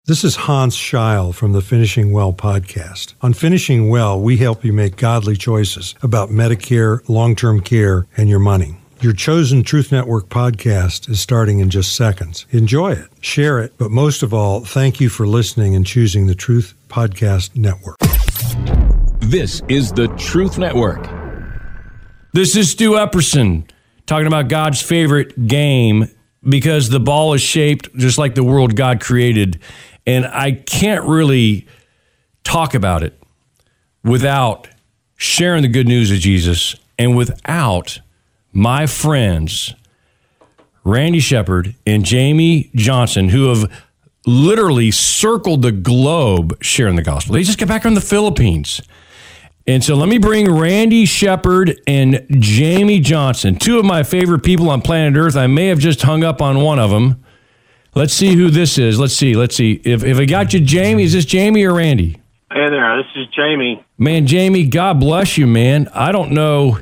This is Hans Scheil from the Finishing Well podcast. On Finishing Well, we help you make godly choices about Medicare, long-term care, and your money. Your chosen Truth Network podcast is starting in just seconds. Enjoy it, share it, but most of all, thank you for listening and choosing the Truth Podcast Network. This is the Truth Network. This is Stu Epperson talking about God's favorite game, because the ball is shaped just like the world God created. And I can't really talk about it without sharing the good news of Jesus and without my friends, Randy Shepard and Jamie Johnson, who have literally circled the globe sharing the gospel. They just got back from the Philippines. And so let me bring Randy Shepard and Jamie Johnson, two of my favorite people on planet Earth. I may have just hung up on one of them. Let's see who this is. Let's see. If I got you, Jamie, is this Jamie or Randy? Hey there, this is Jamie. Man, Jamie, God bless you, man. I don't know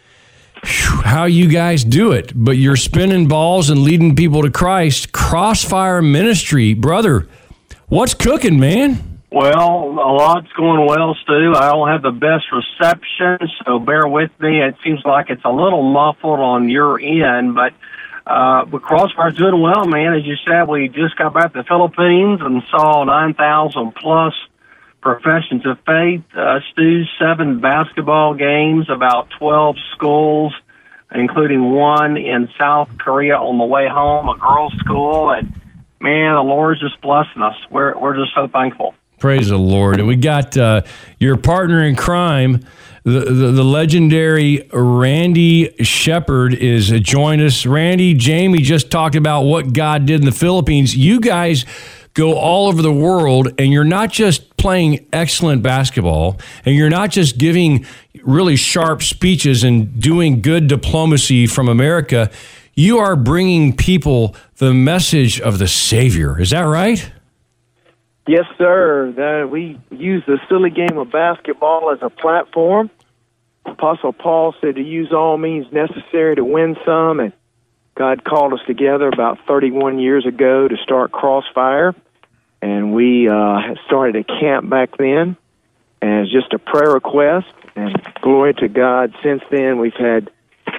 how you guys do it, but you're spinning balls and leading people to Christ. Crossfire Ministry. Brother, what's cooking, man? Well, a lot's going well, Stu. I don't have the best reception, so bear with me. It seems like it's a little muffled on your end, but Crossfire's doing well, man. As you said, we just got back to the Philippines and saw 9,000 plus professions of faith. Stu, 7 basketball games, about 12 schools, including one in South Korea on the way home, a girls' school. And man, the Lord's just blessing us. We're just so thankful. Praise the Lord. And we got your partner in crime, the legendary Randy Shepard is joined us. Randy, Jamie just talked about what God did in the Philippines. You guys go all over the world, and you're not just playing excellent basketball, and you're not just giving really sharp speeches and doing good diplomacy from America. You are bringing people the message of the Savior. Is that right? Yes, sir. We use the silly game of basketball as a platform. Apostle Paul said to use all means necessary to win some, and God called us together about 31 years ago to start Crossfire, and we started a camp back then as just a prayer request, and glory to God, since then we've had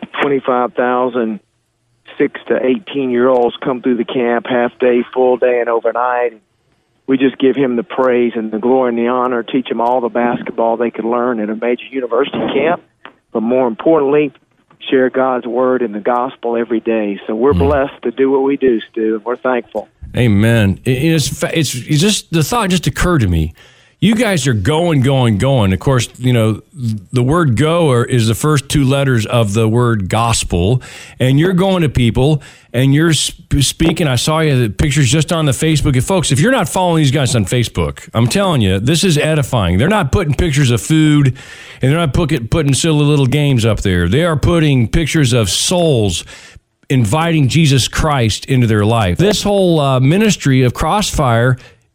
25,000 6 to 18-year-olds come through the camp, half day, full day, and overnight. We just give him the praise and the glory and the honor, teach them all the basketball they could learn at a major university camp, but more importantly, share God's word and the gospel every day. So we're blessed to do what we do, Stu, and we're thankful. Amen. It's just, the thought just occurred to me. You guys are going. Of course, you know, the word go is the first 2 letters of the word gospel, and you're going to people, and you're speaking. I saw you the pictures just on the Facebook. And folks, if you're not following these guys on Facebook, I'm telling you, this is edifying. They're not putting pictures of food, and they're not putting silly little games up there. They are putting pictures of souls inviting Jesus Christ into their life. This whole ministry of Crossfire,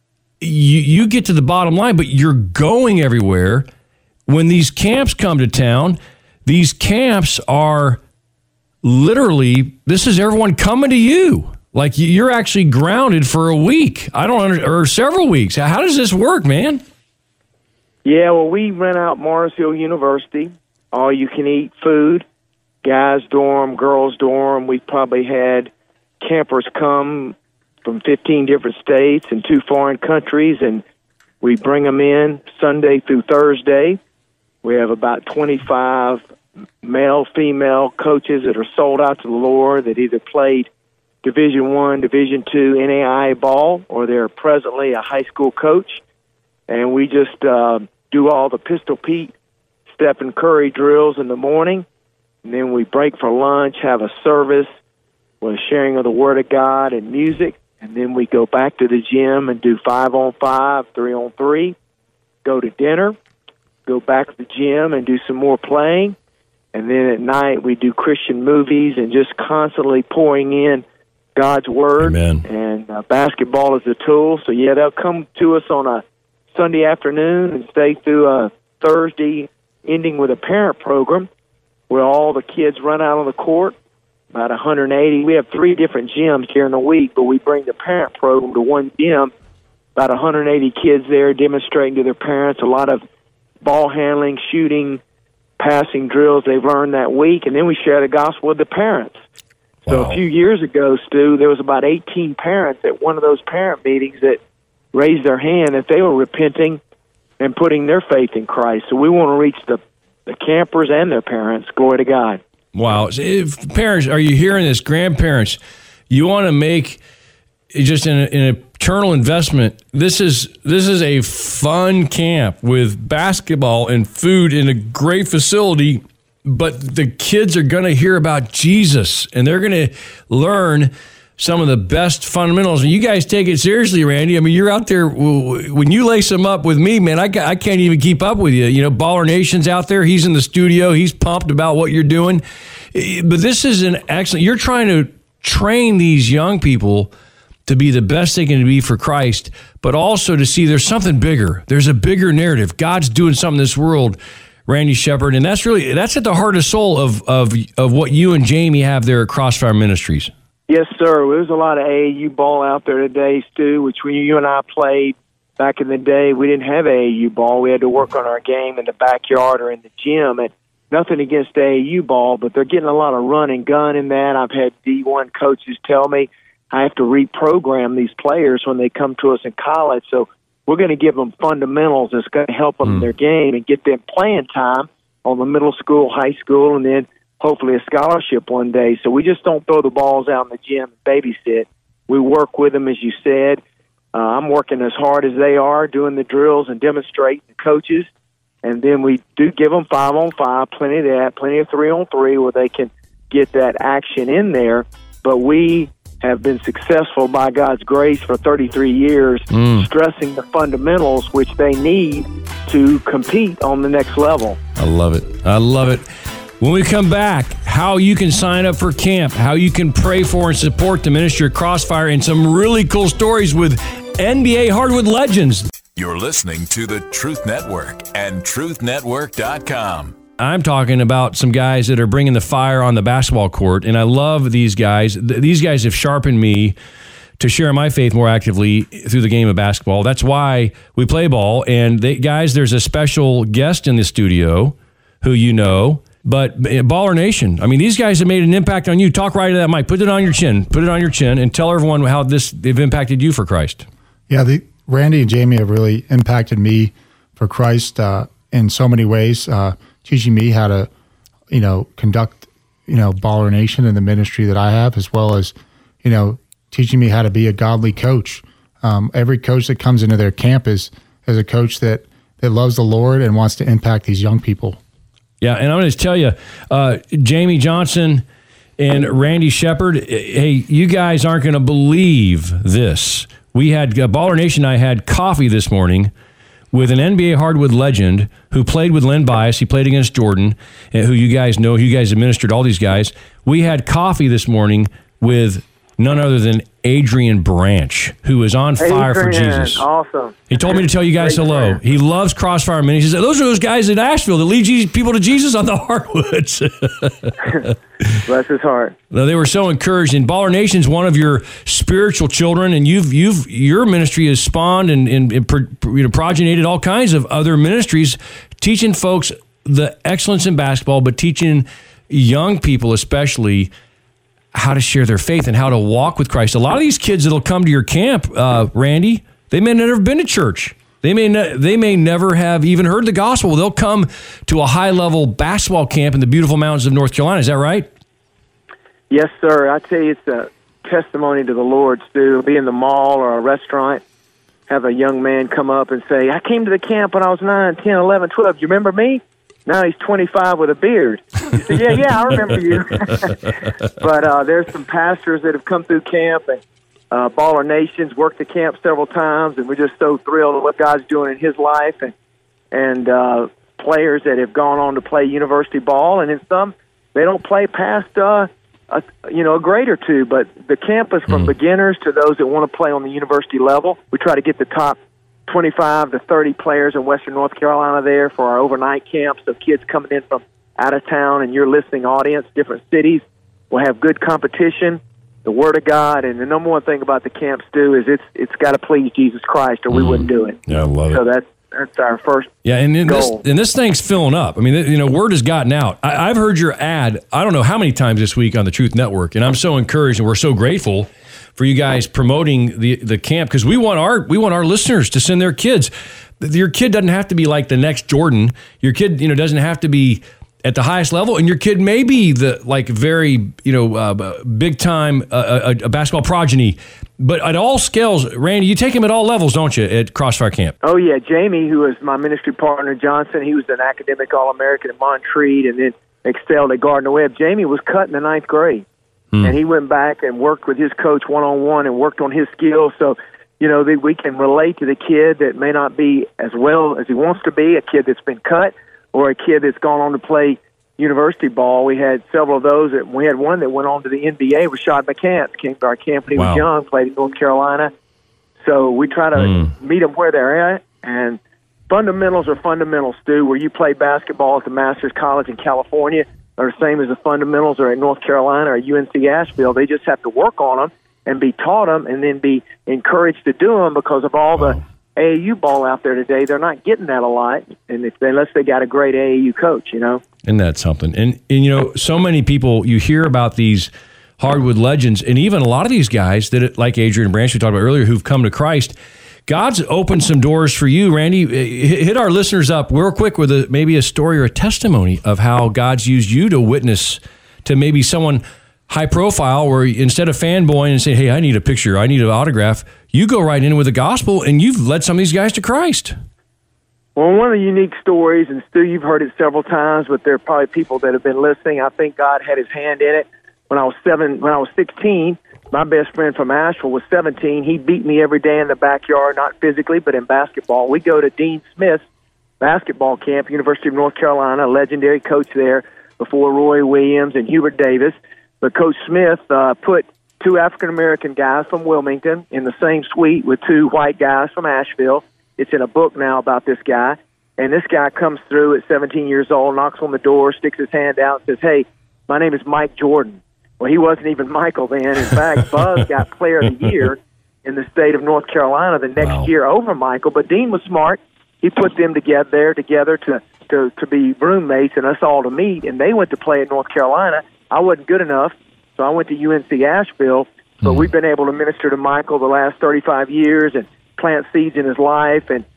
you get to the bottom line, but you're going everywhere. When these camps come to town, these camps are literally, this is everyone coming to you. Like you're actually grounded for a week. Or several weeks. How does this work, man? Yeah, well, we rent out Mars Hill University, all you can eat food, guys dorm, girls dorm. We've probably had campers come from 15 different states and 2 foreign countries, and we bring them in Sunday through Thursday. We have about 25 male, female coaches that are sold out to the Lord that either played Division I, Division II NAIA ball, or they're presently a high school coach. And we just do all the Pistol Pete, Stephen Curry drills in the morning, and then we break for lunch, have a service with sharing of the Word of God and music. And then we go back to the gym and do 5-on-5, 3-on-3, go to dinner, go back to the gym and do some more playing. And then at night we do Christian movies and just constantly pouring in God's Word. Amen. And basketball is a tool. So, yeah, they'll come to us on a Sunday afternoon and stay through a Thursday, ending with a parent program where all the kids run out on the court. About 180. We have 3 different gyms during the week, but we bring the parent program to one gym about 180 kids there demonstrating to their parents a lot of ball handling, shooting, passing drills they've learned that week, and then we share the gospel with the parents. So Wow. a few years ago, Stu, there was about 18 parents at one of those parent meetings that raised their hand that they were repenting and putting their faith in Christ. So we want to reach the campers and their parents. Glory to God. Wow. So if parents, are you hearing this? Grandparents, you want to make just an eternal investment. This is a fun camp with basketball and food in a great facility, but the kids are going to hear about Jesus, and they're going to learn some of the best fundamentals. And you guys take it seriously, Randy. I mean, you're out there. When you lace them up with me, man, I can't even keep up with you. You know, Baller Nation's out there. He's in the studio. He's pumped about what you're doing. But this is an excellent. You're trying to train these young people to be the best they can be for Christ, but also to see there's something bigger. There's a bigger narrative. God's doing something in this world, Randy Shepard, and that's at the heart and soul of what you and Jamie have there at Crossfire Ministries. Yes, sir. There's a lot of AAU ball out there today, Stu, which when you and I played back in the day, we didn't have AAU ball. We had to work on our game in the backyard or in the gym. And nothing against AAU ball, but they're getting a lot of run and gun in that. I've had D1 coaches tell me I have to reprogram these players when they come to us in college. So we're going to give them fundamentals that's going to help them in their game and get them playing time on the middle school, high school, and then hopefully a scholarship one day. So we just don't throw the balls out in the gym and babysit. We work with them, as you said. I'm working as hard as they are, doing the drills and demonstrating the coaches. And then we do give them 5-on-5, plenty of that, plenty of 3-on-3 where they can get that action in there. But we have been successful by God's grace for 33 years, stressing the fundamentals which they need to compete on the next level. I love it. I love it. When we come back, how you can sign up for camp, how you can pray for and support the ministry of Crossfire, and some really cool stories with NBA hardwood legends. You're listening to the Truth Network and truthnetwork.com. I'm talking about some guys that are bringing the fire on the basketball court, and I love these guys. These guys have sharpened me to share my faith more actively through the game of basketball. That's why we play ball. And guys, there's a special guest in the studio who you know. But Baller Nation, I mean, these guys have made an impact on you. Talk right to that mic. Put it on your chin. Put it on your chin and tell everyone how they've impacted you for Christ. Yeah, Randy and Jamie have really impacted me for Christ in so many ways, teaching me how to, conduct, Baller Nation and the ministry that I have, as well as, teaching me how to be a godly coach. Every coach that comes into their camp is a coach that loves the Lord and wants to impact these young people. Yeah, and I'm going to tell you, Jamie Johnson and Randy Shepard, hey, you guys aren't going to believe this. We had, Baller Nation and I had coffee this morning with an NBA hardwood legend who played with Len Bias. He played against Jordan, who you guys know, who you guys administered, all these guys. We had coffee this morning with none other than Adrian Branch, who is on fire for Jesus. Awesome. He told me to tell you guys hello. He loves Crossfire Ministries. He said, those are those guys in Asheville that lead people to Jesus on the hardwoods. Bless his heart. Well, they were so encouraged. And Baller Nation's one of your spiritual children, and your ministry has spawned and progenited all kinds of other ministries, teaching folks the excellence in basketball, but teaching young people especially how to share their faith and how to walk with Christ. A lot of these kids that'll come to your camp, Randy, they may never have been to church. They may never have even heard the gospel. They'll come to a high-level basketball camp in the beautiful mountains of North Carolina. Is that right? Yes, sir. I tell you, it's a testimony to the Lord, Stu. Be in the mall or a restaurant, have a young man come up and say, I came to the camp when I was 9, 10, 11, 12. You remember me? Now he's 25 with a beard. You say, yeah, I remember you. But there's some pastors that have come through camp, and Baller Nation's worked the camp several times, and we're just so thrilled at what God's doing in his life, and players that have gone on to play university ball, and in some, they don't play past a grade or two, but the camp is from beginners to those that want to play on the university level. We try to get the top 25 to 30 players in Western North Carolina there for our overnight camps. So kids coming in from out of town and your listening audience, different cities, will have good competition. the Word of God, and the number one thing about the camps do is it's got to please Jesus Christ, or we wouldn't do it. Yeah, I love it. So that's our first goal. This thing's filling up. I mean, word has gotten out. I've heard your ad, I don't know how many times this week on the Truth Network, and I'm so encouraged, and we're so grateful for you guys promoting the camp, because we want our listeners to send their kids. Your kid doesn't have to be like the next Jordan. Your kid, doesn't have to be at the highest level, and your kid may be the very big time a basketball progeny. But at all scales, Randy, you take him at all levels, don't you, at Crossfire Camp? Oh yeah, Jamie, who is my ministry partner, Johnson, he was an academic All-American at Montreat, and then excelled at Gardner Webb. Jamie was cut in the 9th grade, and he went back and worked with his coach one-on-one and worked on his skills. So, that we can relate to the kid that may not be as well as he wants to be, a kid that's been cut, or a kid that's gone on to play university ball. We had several of those. We had one that went on to the NBA, Rashad McCants, came to our camp when he was young, played in North Carolina. So we try to meet them where they're at. And fundamentals are fundamentals, Stu. Where you play basketball at the Masters College in California are the same as the fundamentals are at North Carolina or UNC Asheville. They just have to work on them and be taught them and then be encouraged to do them because of all the AAU ball out there today. They're not getting that a lot, and unless they got a great AAU coach, Isn't that something? And so many people, you hear about these hardwood legends, and even a lot of these guys that, like Adrian Branch we talked about earlier, who've come to Christ. God's opened some doors for you, Randy. Hit our listeners up real quick with maybe a story or a testimony of how God's used you to witness to maybe someone high profile, where instead of fanboying and saying, hey, I need a picture, I need an autograph, you go right in with the gospel and you've led some of these guys to Christ. Well, one of the unique stories, and Stu, you've heard it several times, but there are probably people that have been listening. I think God had his hand in it. When I was 16, my best friend from Asheville was 17. He beat me every day in the backyard, not physically, but in basketball. We go to Dean Smith's basketball camp, University of North Carolina, a legendary coach there before Roy Williams and Hubert Davis. But Coach Smith put 2 African-American guys from Wilmington in the same suite with 2 white guys from Asheville. It's in a book now about this guy. And this guy comes through at 17 years old, knocks on the door, sticks his hand out, and says, hey, my name is Mike Jordan. Well, he wasn't even Michael then. In fact, Buzz got Player of the Year in the state of North Carolina the next year over Michael. But Dean was smart. He put them together to be roommates and us all to meet. And they went to play at North Carolina. I wasn't good enough, so I went to UNC Asheville. But we've been able to minister to Michael the last 35 years and plant seeds in his life. And,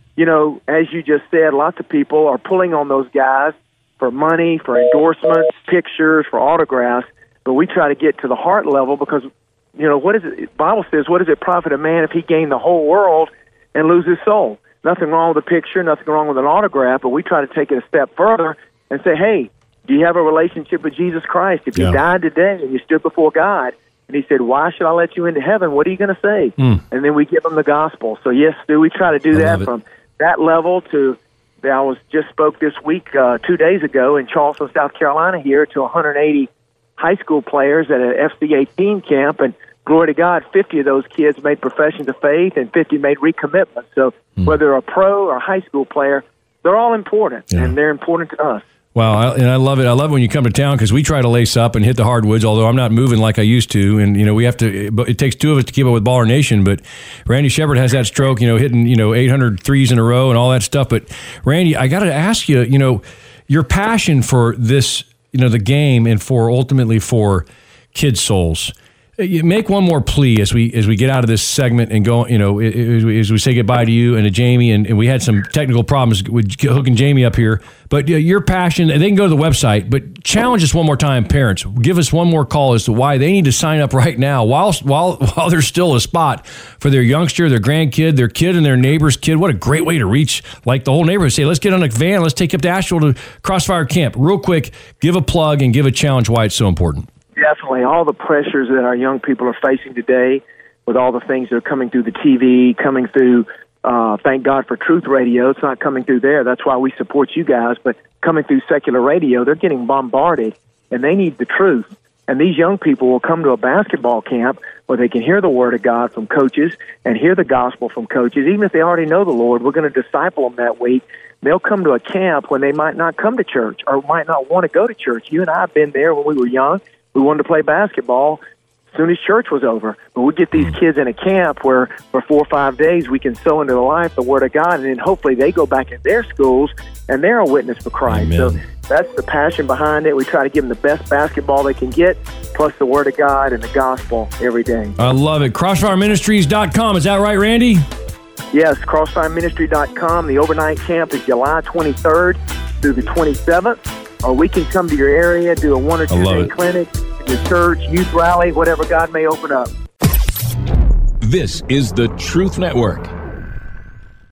as you just said, lots of people are pulling on those guys for money, for endorsements, pictures, for autographs. But we try to get to the heart level because, what is it? The Bible says, what does it profit a man if he gain the whole world and lose his soul? Nothing wrong with a picture, nothing wrong with an autograph, but we try to take it a step further and say, hey, do you have a relationship with Jesus Christ? If you died today and you stood before God, and he said, why should I let you into heaven? What are you going to say? And then we give them the gospel. So, yes, Stu, we try to do that from that level to, I just spoke this week, 2 days ago in Charleston, South Carolina here to 180 high school players at an FCA teen camp, and glory to God, 50 of those kids made professions of faith and 50 made recommitments. So whether a pro or a high school player, they're all important, and they're important to us. Wow, and I love it. I love when you come to town because we try to lace up and hit the hardwoods, although I'm not moving like I used to. And, we have to, but it takes 2 of us to keep up with Baller Nation. But Randy Shepard has that stroke, hitting, 800 threes in a row and all that stuff. But Randy, I got to ask you, your passion for this, the game and ultimately for kids' souls. You make one more plea as we get out of this segment and go, as we say goodbye to you and to Jamie, and we had some technical problems with hooking Jamie up here. But your passion, they can go to the website, but challenge us one more time, parents. Give us one more call as to why they need to sign up right now while there's still a spot for their youngster, their grandkid, their kid, and their neighbor's kid. What a great way to reach the whole neighborhood. Say, let's get on a van, let's take up to Asheville to Crossfire Camp. Real quick, give a plug and give a challenge why it's so important. Definitely. All the pressures that our young people are facing today with all the things that are coming through the TV, coming through, thank God for Truth Radio. It's not coming through there. That's why we support you guys. But coming through secular radio, they're getting bombarded, and they need the truth. And these young people will come to a basketball camp where they can hear the Word of God from coaches and hear the gospel from coaches. Even if they already know the Lord, we're going to disciple them that week. They'll come to a camp when they might not come to church or might not want to go to church. You and I have been there when we were young. We wanted to play basketball. as soon as church was over. But we get these kids in a camp where for 4 or 5 days we can sow into their life the Word of God, and then hopefully they go back in their schools and they're a witness for Christ. Amen. So that's the passion behind it. We try to give them the best basketball they can get, plus the Word of God and the gospel every day. I love it. CrossfireMinistries.com. Is that right, Randy? Yes, CrossfireMinistry.com. The overnight camp is July 23rd through the 27th. Or we can come to your area, do a 1 or 2 day clinic, your church, youth rally, whatever God may open up. This is the Truth Network.